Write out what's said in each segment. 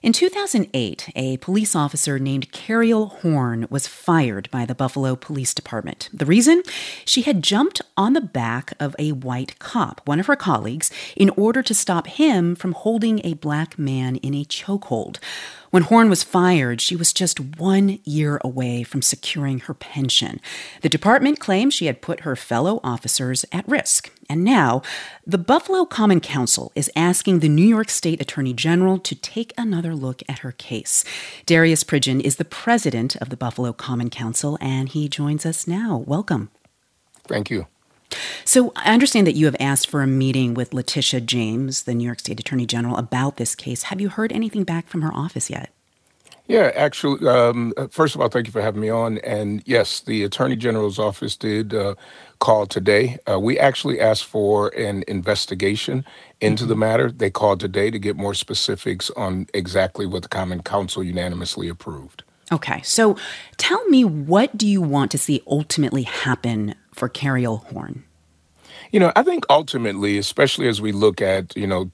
In 2008, a police officer named Cariel Horn was fired by the Buffalo Police Department. The reason? She had jumped on the back of a white cop, one of her colleagues, in order to stop him from holding a black man in a chokehold. When Horn was fired, she was just 1 year away from securing her pension. The department claimed she had put her fellow officers at risk. And now, the Buffalo Common Council is asking the New York State Attorney General to take another look at her case. Darius Pridgeon is the president of the Buffalo Common Council, and he joins us now. Welcome. Thank you. So I understand that you have asked for a meeting with Letitia James, the New York State Attorney General, about this case. Have you heard anything back from her office yet? Yeah, actually, first of all, thank you for having me on. And yes, the Attorney General's office did call today. We actually asked for an investigation into the matter. They called today to get more specifics on exactly what the Common Council unanimously approved. Okay, so tell me, what do you want to see ultimately happen for Cariel Horn? I think ultimately, especially as we look at,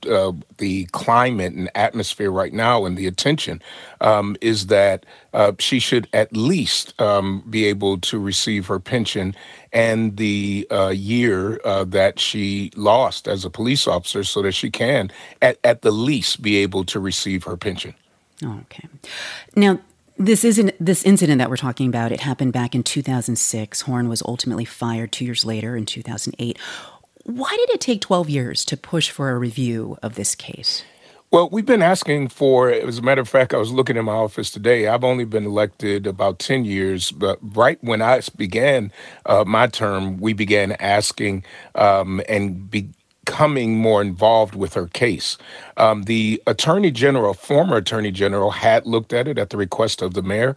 the climate and atmosphere right now and the attention, is that she should at least be able to receive her pension and the year that she lost as a police officer so that she can, at the least, be able to receive her pension. Okay. Now, this incident that we're talking about, it happened back in 2006. Horn was ultimately fired 2 years later in 2008. Why did it take 12 years to push for a review of this case? Well, we've been asking for, as a matter of fact, I was looking in my office today. I've only been elected about 10 years, but right when I began my term, we began asking and becoming more involved with her case. The Attorney General, former Attorney General, had looked at it at the request of the mayor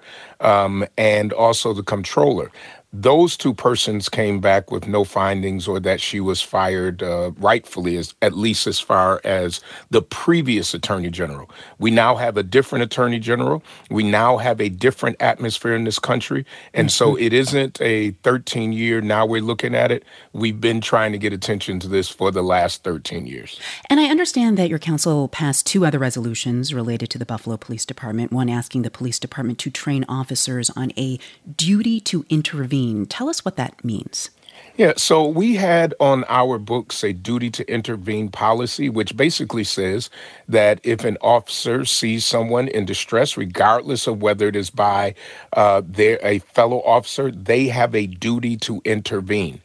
and also the comptroller. Those two persons came back with no findings or that she was fired rightfully, at least as far as the previous attorney general. We now have a different attorney general. We now have a different atmosphere in this country. And so it isn't a 13-year, now we're looking at it. We've been trying to get attention to this for the last 13 years. And I understand that your council passed two other resolutions related to the Buffalo Police Department, one asking the police department to train officers on a duty to intervene. Tell us what that means. Yeah, so we had on our books a duty to intervene policy, which basically says that if an officer sees someone in distress, regardless of whether it is by a fellow officer, they have a duty to intervene.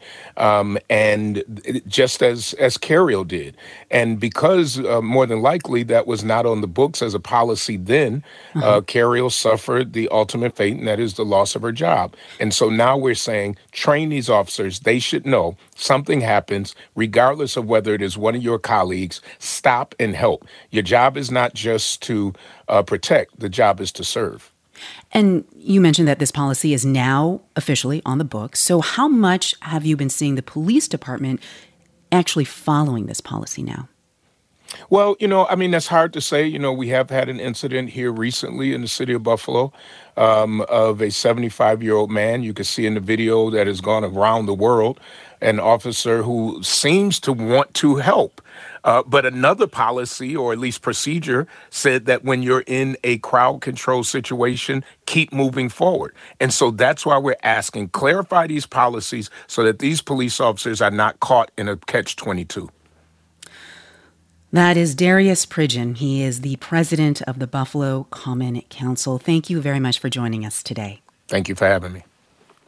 And just as Cariel did. And because more than likely that was not on the books as a policy then, Cariel suffered the ultimate fate, and that is the loss of her job. And so now we're saying train these officers. They should know something happens, regardless of whether it is one of your colleagues, stop and help. Your job is not just to protect, the job is to serve. And you mentioned that this policy is now officially on the books. So how much have you been seeing the police department actually following this policy now? Well, that's hard to say. We have had an incident here recently in the city of Buffalo of a 75-year-old man. You can see in the video that has gone around the world, an officer who seems to want to help. But another policy, or at least procedure, said that when you're in a crowd control situation, keep moving forward. And so that's why we're asking, clarify these policies so that these police officers are not caught in a catch-22. That is Darius Pridgeon. He is the president of the Buffalo Common Council. Thank you very much for joining us today. Thank you for having me.